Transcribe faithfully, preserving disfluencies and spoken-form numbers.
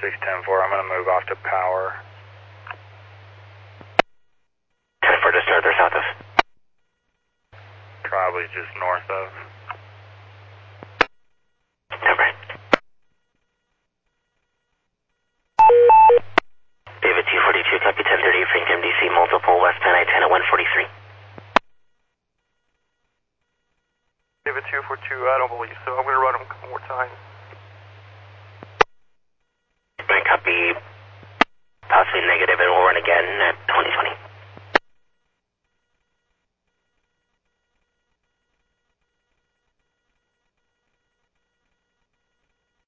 six ten four, I'm going to move off to power. ten four, just north or south of? Probably just north of. Over. David two forty-two, copy ten thirty, Frank M D C, multiple west ten I ten at one forty-three. David two forty-two, I don't believe so. I'm going to run them a couple more times. Right, copy. Possibly negative, and we'll run again at twenty twenty.